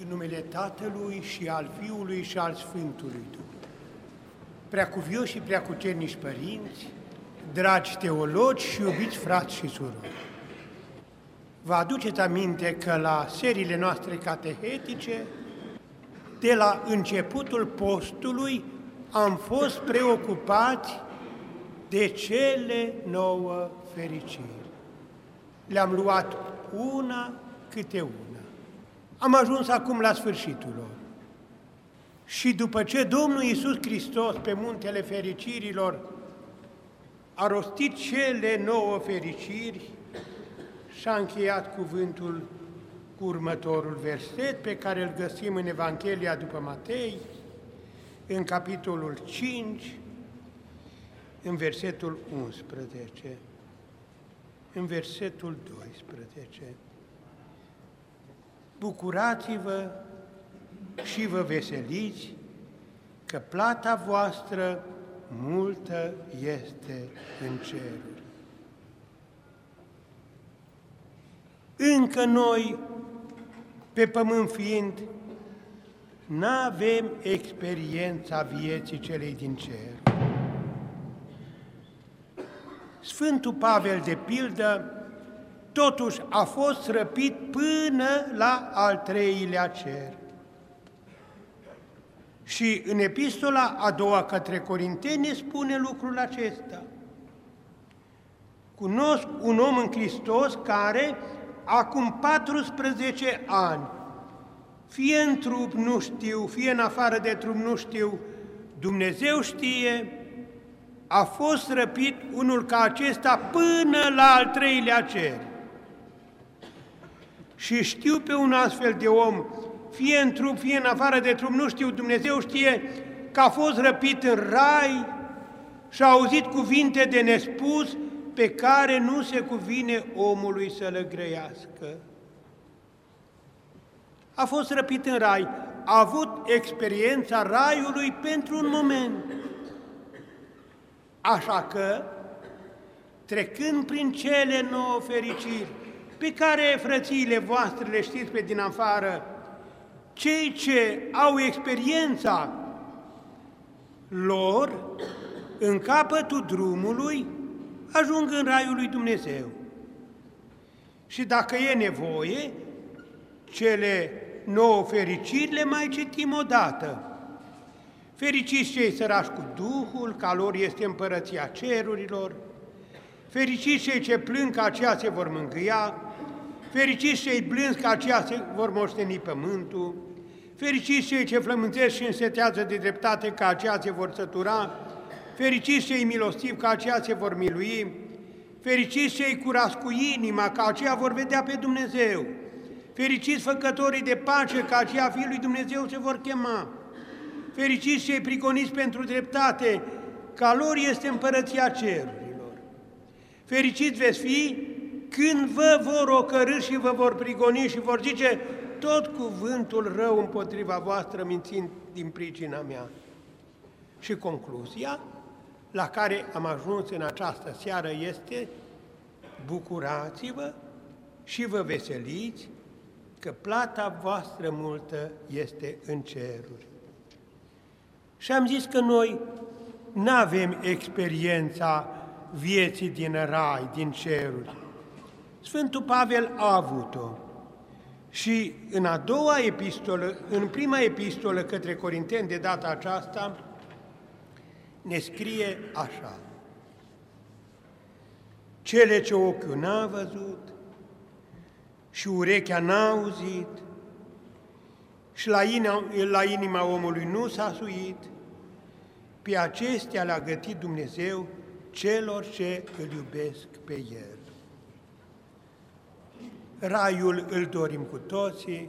În numele Tatălui și al Fiului și al Sfântului Duh. Preacuvioși și preacucernici părinți, dragi teologi și iubiți frați și surori, vă aduceți aminte că la seriile noastre catehetice, de la începutul postului, am fost preocupați de cele 9 fericiri. Le-am luat una câte una. Am ajuns acum la sfârșitul lor. Și după ce Domnul Iisus Hristos pe muntele fericirilor a rostit cele 9 fericiri și-a încheiat cuvântul cu următorul verset pe care îl găsim în Evanghelia după Matei, în capitolul 5, în versetul 11, în versetul 12. Bucurați-vă și vă veseliți, că plata voastră multă este în ceruri. Încă noi, pe pământ fiind, n-avem experiența vieții celei din cer. Sfântul Pavel, de pildă, totuși a fost răpit până la al 3-lea cer. Și în epistola a doua către Corinteni ne spune lucrul acesta. Cunosc un om în Hristos care, acum 14 ani, fie în trup nu știu, fie în afară de trup nu știu, Dumnezeu știe, a fost răpit unul ca acesta până la al 3-lea cer. Și știu pe un astfel de om, fie în trup, fie în afară de trup, nu știu, Dumnezeu știe că a fost răpit în rai și a auzit cuvinte de nespus pe care nu se cuvine omului să le grăiască. A fost răpit în rai, a avut experiența raiului pentru un moment. Așa că, trecând prin cele 9 fericiri, pe care frățiile voastre le știți pe din afară, cei ce au experiența lor, în capătul drumului, ajung în raiul lui Dumnezeu. Și dacă e nevoie, cele 9 fericiri le mai citim odată. Fericiți cei sărași cu Duhul, că a lor este împărăția cerurilor. Fericiți cei ce plâng, că aceia se vor mângâia. Fericiți cei blânzi, că aceia se vor moșteni pământul. Fericiți cei ce flămânzesc și însetează de dreptate, că aceia se vor sătura. Fericiți cei milostivi, că aceia se vor milui. Fericiți cei curați cu inima, că aceia vor vedea pe Dumnezeu. Fericiți făcătorii de pace, că aceia fiii lui Dumnezeu se vor chema. Fericiți cei prigoniți pentru dreptate, că a lor este împărăția cerurilor. Fericiți veți fi când vă vor ocărî și vă vor prigoni și vor zice tot cuvântul rău împotriva voastră, mințind din pricina mea. Și concluzia la care am ajuns în această seară este: bucurați-vă și vă veseliți, că plata voastră multă este în ceruri. Și am zis că noi n-avem experiența vieții din rai, din ceruri. Sfântul Pavel a avut-o. Și în a doua epistolă, în prima epistolă către Corinteni, de data aceasta, ne scrie așa: cele ce ochiul n-a văzut și urechea n-a auzit și la inima omului nu s-a suit, pe acestea le-a gătit Dumnezeu celor ce îl iubesc pe El. Raiul îl dorim cu toții,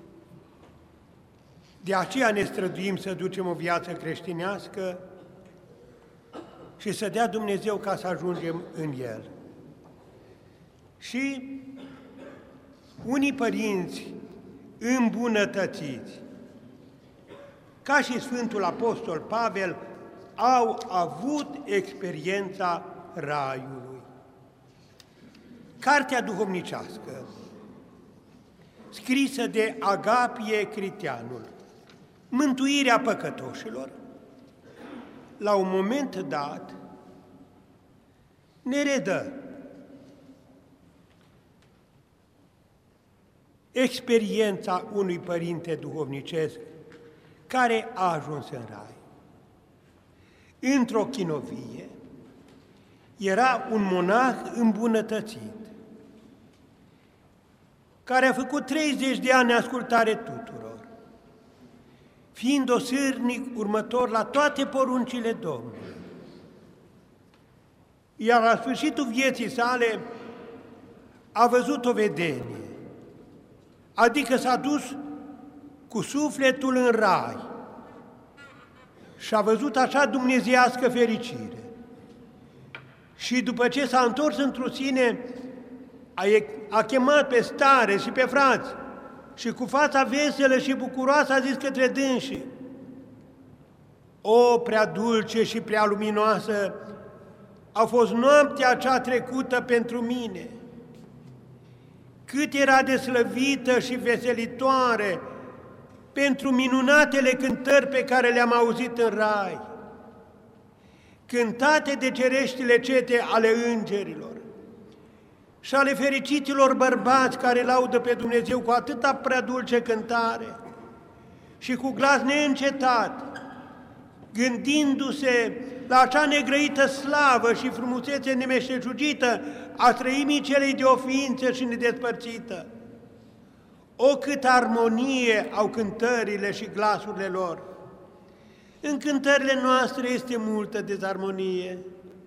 de aceea ne străduim să ducem o viață creștinească și să dea Dumnezeu ca să ajungem în El. Și unii părinți îmbunătățiți, ca și Sfântul Apostol Pavel, au avut experiența raiului. Cartea duhovnicească scrisă de Agapie Criteanul, Mântuirea păcătoșilor, la un moment dat ne redă experiența unui părinte duhovnicesc care a ajuns în rai. Într-o chinovie era un monah îmbunătățit, care a făcut 30 de ani ascultare tuturor, fiind osârnic următor la toate poruncile Domnului. Iar la sfârșitul vieții sale a văzut o vedenie, adică s-a dus cu sufletul în rai și a văzut așa dumnezeiască fericire. Și după ce s-a întors într-o sine, a chemat pe stare și pe frați și cu fața veselă și bucuroasă a zis către dânsii: o, prea dulce și prea luminoasă a fost noaptea acea trecută pentru mine! Cât era de slăvită și veselitoare pentru minunatele cântări pe care le-am auzit în rai, cântate de cereștile cete ale îngerilor și ale fericiților bărbați care laudă pe Dumnezeu cu atâta prea dulce cântare și cu glas neîncetat, gândindu-se la acea negrăită slavă și frumusețe nemeșteșugită a trăimii celei de o ființă și nedespărțită. O, câtă armonie au cântările și glasurile lor! În cântările noastre este multă dezarmonie,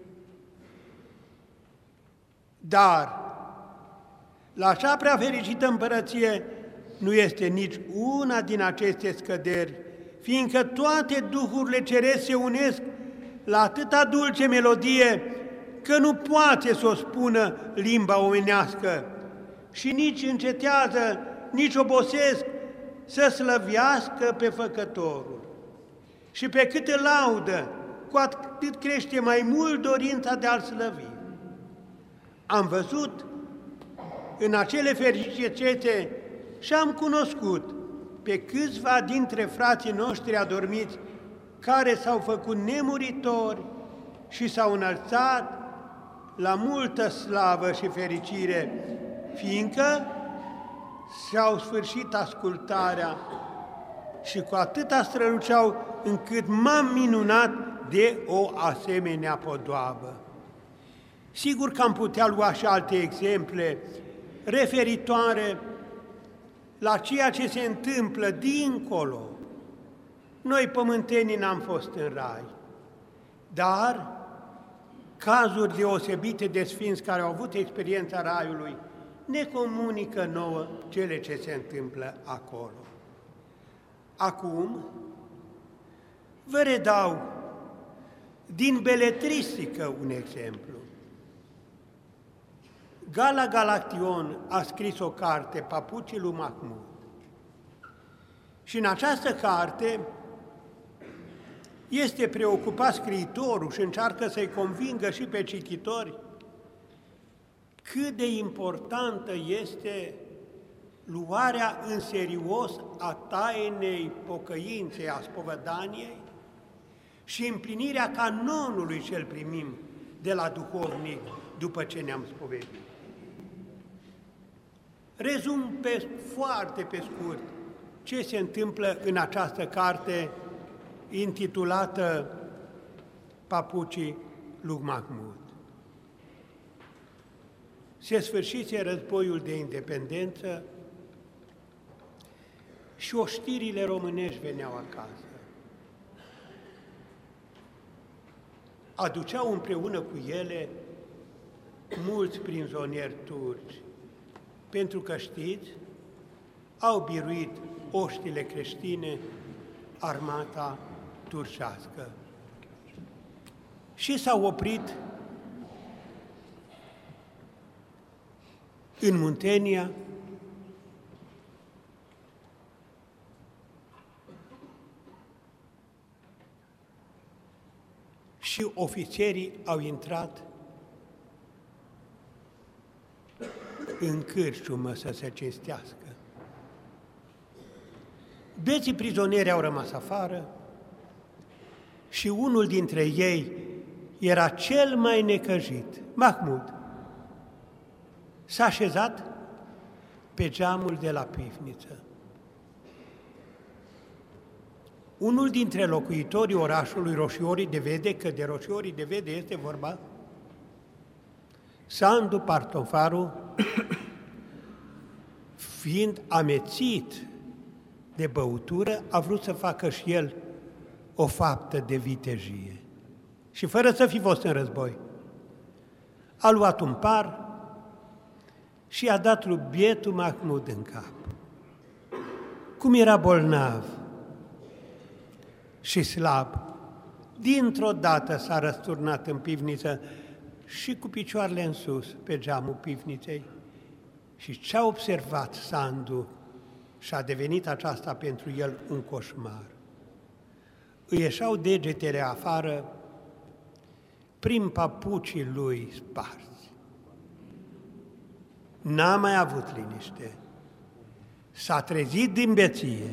dar la așa prea fericită împărăție nu este nici una din aceste scăderi, fiindcă toate duhurile cerești se unesc la atâta dulce melodie că nu poate să o spună limba omenească și nici încetează, nici obosesc să slăvească pe Făcătorul. Și pe cât îl laudă, cu atât crește mai mult dorința de a-L slăvi. Am văzut în acele fericite și am cunoscut pe câțiva dintre frații noștri adormiți care s-au făcut nemuritori și s-au înălțat la multă slavă și fericire, fiindcă și-au sfârșit ascultarea și cu atâta străluceau încât m-am minunat de o asemenea podoabă. Sigur că am putea lua și alte exemple referitoare la ceea ce se întâmplă dincolo. Noi pământenii n-am fost în rai, dar cazuri deosebite de sfinți care au avut experiența raiului ne comunică nouă cele ce se întâmplă acolo. Acum vă redau din beletristică un exemplu. Gala Galaction a scris o carte, Papucii lui Mahmud, și în această carte este preocupat scriitorul și încearcă să-i convingă și pe cititori cât de importantă este luarea în serios a tainei pocăinței, a spovedaniei și împlinirea canonului ce-l primim de la duhovnic după ce ne-am spovedit. Rezum foarte pe scurt ce se întâmplă în această carte intitulată Papucii lui Mahmud. Se sfârșise războiul de independență și oștirile românești veneau acasă. Aduceau împreună cu ele mulți prizonieri turci, pentru că, știți, au biruit oștile creștine, armata turcească. Și s-au oprit în Muntenia, și ofițerii au intrat în cârciumă să se cinstească. Beții prizonieri au rămas afară și unul dintre ei era cel mai necăjit, Mahmud. S-a așezat pe geamul de la pivniță. Unul dintre locuitorii orașului Roșiorii de Vede, că de Roșiorii de Vede este vorba, Sandu Partofaru, fiind amețit de băutură, a vrut să facă și el o faptă de vitejie. Și fără să fi fost în război, a luat un par și a dat lui bietul Mahmud în cap. Cum era bolnav și slab, dintr-o dată s-a răsturnat în pivniță și cu picioarele în sus pe geamul pivniței. Și ce-a observat Sandu și a devenit aceasta pentru el un coșmar. Îi ieșeau degetele afară prin papucii lui sparți. N-a mai avut liniște. S-a trezit din beție.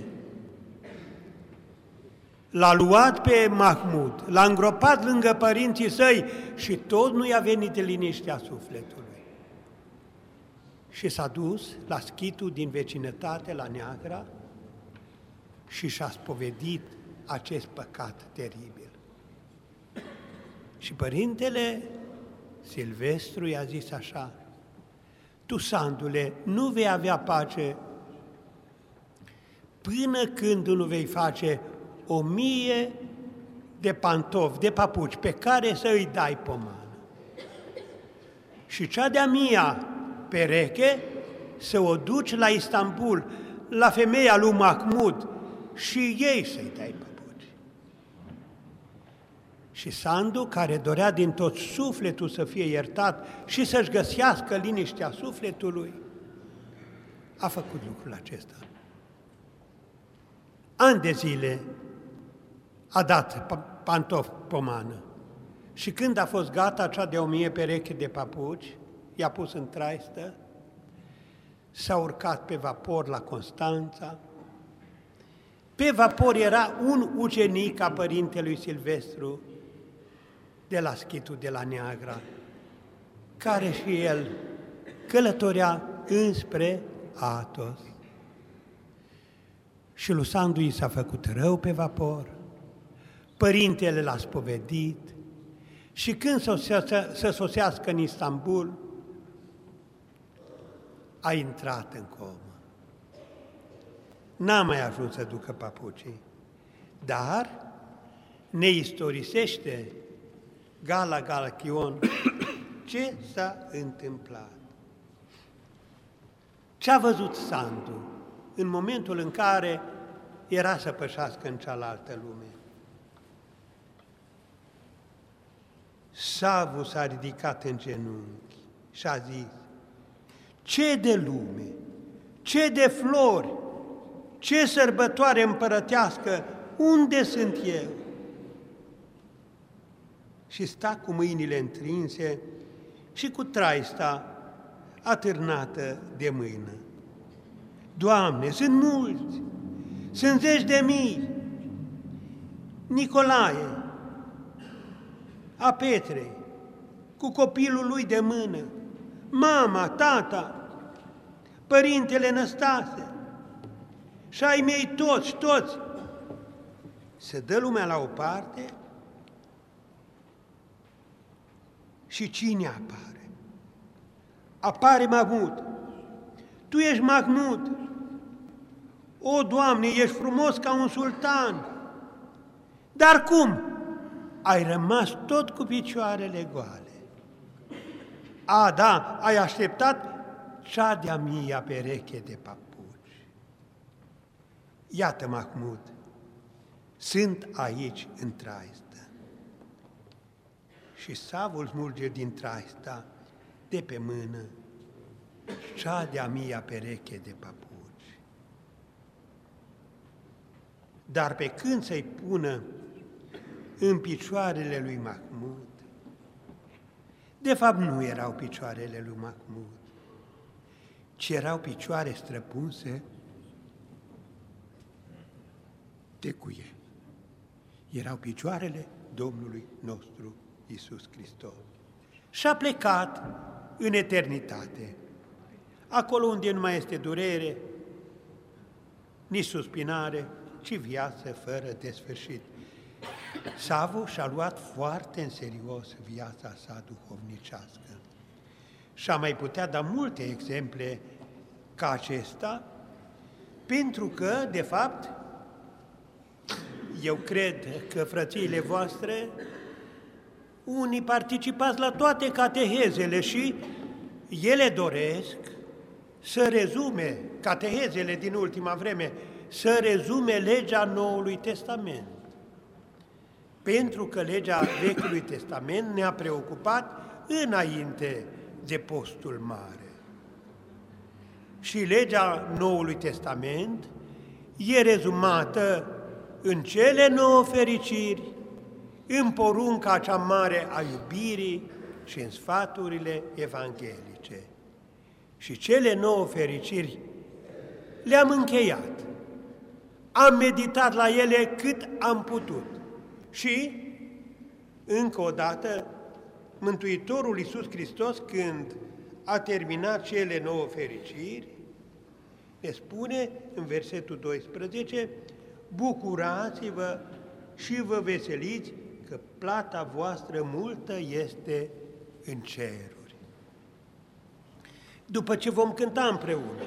L-a luat pe Mahmud, l-a îngropat lângă părinții săi și tot nu i-a venit liniștea sufletului. Și s-a dus la schitul din vecinătate, la Neagra, și și-a spovedit acest păcat teribil. Și părintele Silvestru i-a zis așa: tu, Sandule, nu vei avea pace până când nu vei face 1000 de pantofi, de papuci, pe care să îi dai pomană. Și cea de-a 1000 pereche să o duci la Istanbul, la femeia lui Mahmud, și ei să-i dai papuci. Și Sandu, care dorea din tot sufletul să fie iertat și să-și găsească liniștea sufletului, a făcut lucrul acesta. Ani de zile a dat pantofi pomană și când a fost gata cea de 1000 pereche de papuci, i-a pus în traistă, s-a urcat pe vapor la Constanța. Pe vapor era un ucenic a părintelui Silvestru de la schitul de la Neagra, care și el călătorea înspre Athos. Și lui Sandu i s-a făcut rău pe vapor, părintele l-a spovedit și când să sosească în Istanbul, a intrat în comă. N-a mai ajuns să ducă papucii, dar ne istorisește Gala Galachion ce s-a întâmplat. Ce a văzut Sandu în momentul în care era să pășească în cealaltă lume? Savu s-a ridicat în genunchi și a zis: ce de lume, ce de flori, ce sărbătoare împărătească, unde sunt eu? Și sta cu mâinile întrinse și cu traista atârnată de mână. Doamne, sunt mulți, sunt 10.000, Nicolae, a Petrei, cu copilul lui de mână, mama, tata, părintele Năstase și ai mei toți. Se dă lumea la o parte și cine apare? Apare Mahmud. Tu ești Mahmud. O, Doamne, ești frumos ca un sultan. Dar cum? Ai rămas tot cu picioarele goale. A, da, ai așteptat cea de-a 1000 pereche de papuci. Iată, Mahmud, sunt aici în traistă. Și savul smulge din traista de pe mână cea de-a 1000 pereche de papuci. Dar pe când să-i pună în picioarele lui Mahmud, de fapt nu erau picioarele lui Mahmud, ci erau picioare străpunse tecuie. Erau picioarele Domnului nostru Iisus Hristos. Și a plecat în eternitate, acolo unde nu mai este durere, nici suspinare, ci viață fără de sfârșit. Savu și-a luat foarte în serios viața sa duhovnicească. Și a mai putea da multe exemple ca acesta, pentru că, de fapt, eu cred că frățiile voastre, unii participați la toate catehezele și ele doresc să rezume, catehezele din ultima vreme, să rezume legea Noului Testament. Pentru că legea Vechiului Testament ne-a preocupat înainte de postul mare. Și legea Noului Testament e rezumată în cele 9 fericiri, în porunca cea mare a iubirii și în sfaturile evanghelice. Și cele 9 fericiri le-am încheiat. Am meditat la ele cât am putut. Și, încă o dată, Mântuitorul Iisus Hristos, când a terminat cele 9 fericiri, ne spune în versetul 12, bucurați-vă și vă veseliți că plata voastră multă este în ceruri. După ce vom cânta împreună,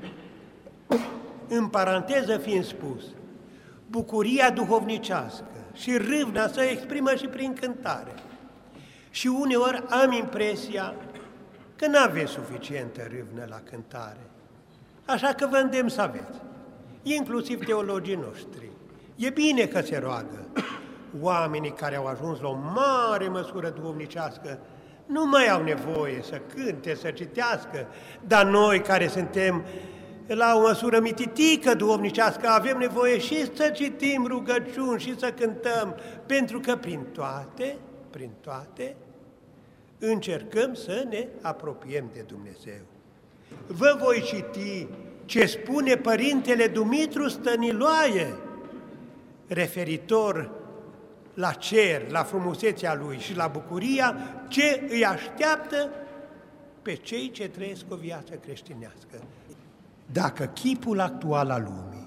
în paranteză fiind spus, bucuria duhovnicească și râvna se exprimă și prin cântare. Și uneori am impresia că n-aveți suficientă râvnă la cântare, așa că vă îndemn să aveți, inclusiv teologii noștri. E bine că se roagă. Oamenii care au ajuns la o mare măsură duhovnicească nu mai au nevoie să cânte, să citească, dar noi care suntem la o măsură mititică duhovnicească avem nevoie și să citim rugăciuni și să cântăm, pentru că prin toate, încercăm să ne apropiem de Dumnezeu. Vă voi citi ce spune Părintele Dumitru Stăniloae, referitor la cer, la frumusețea lui și la bucuria ce îi așteaptă pe cei ce trăiesc o viață creștinească. Dacă chipul actual al lumii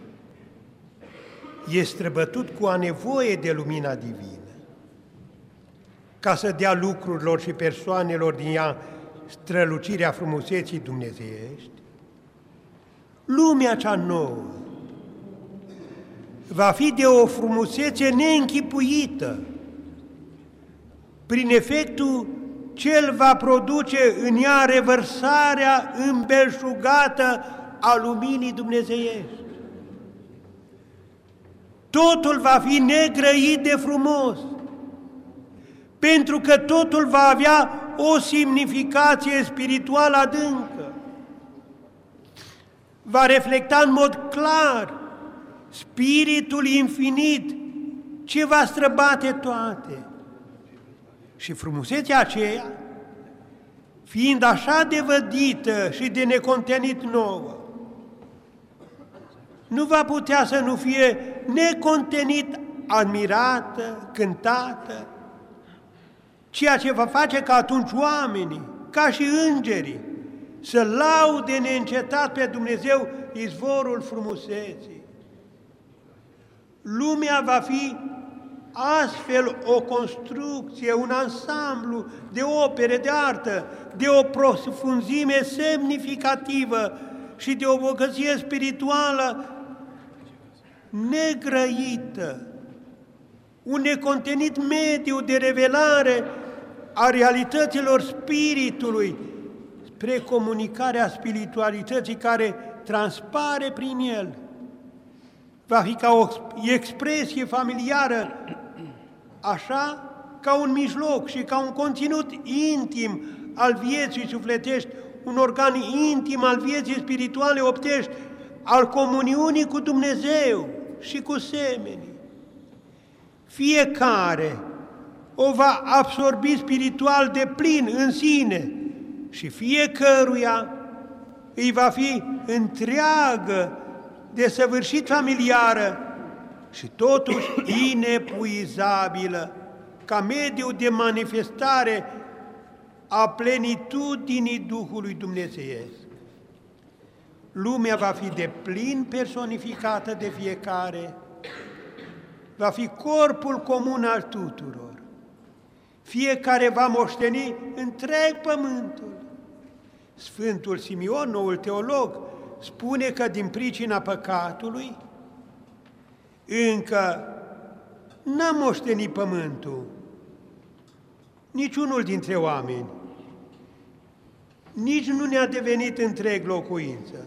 e străbătut cu a nevoie de lumina divină, ca să dea lucrurilor și persoanelor din ea strălucirea frumuseții dumnezeiești, lumea cea nouă va fi de o frumusețe neînchipuită, prin efectul ce va produce în ea revărsarea îmbelșugată a luminii dumnezeiești. Totul va fi negrăit de frumos, pentru că totul va avea o semnificație spirituală adâncă. Va reflecta în mod clar spiritul infinit ce va străbate toate. Și frumusețea aceea, fiind așa de vădită și de necontenit nouă, nu va putea să nu fie necontenit admirată, cântată, ceea ce va face ca atunci oamenii, ca și îngerii, să laude neîncetat pe Dumnezeu, izvorul frumuseții. Lumea va fi astfel o construcție, un ansamblu de opere de artă, de o profunzime semnificativă și de o bogăție spirituală negrăită, un necontenit mediu de revelare a realităților spiritului spre comunicarea spiritualității care transpare prin el. Va fi ca o expresie familiară, așa ca un mijloc și ca un conținut intim al vieții sufletești, un organ intim al vieții spirituale optești, al comuniunii cu Dumnezeu și cu semenii. Fiecare o va absorbi spiritual de plin în sine și fiecăruia îi va fi întreagă, desăvârșit familiară și totuși inepuizabilă ca mediu de manifestare a plenitudinii Duhului Dumnezeiesc. Lumea va fi deplin personificată de fiecare, va fi corpul comun al tuturor. Fiecare va moșteni întreg pământul. Sfântul Simeon, noul teolog, spune că din pricina păcatului încă n-a moștenit pământul niciunul dintre oameni, nici nu ne-a devenit întreg locuință,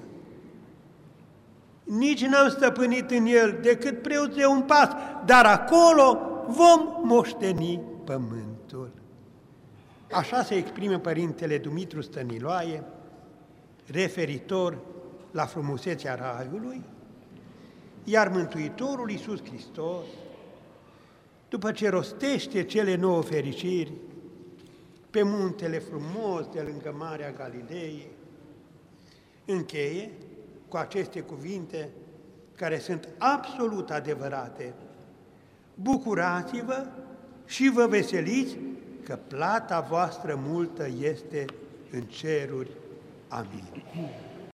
nici n-am stăpânit în el decât preot de un pas, dar acolo vom moșteni pământul. Așa se exprime Părintele Dumitru Stăniloae, referitor la frumusețea Raiului, iar Mântuitorul Iisus Hristos, după ce rostește cele 9 fericiri pe muntele frumos de lângă Marea Galilei, încheie cu aceste cuvinte care sunt absolut adevărate: bucurați-vă și vă veseliți, că plata voastră multă este în ceruri. Amin.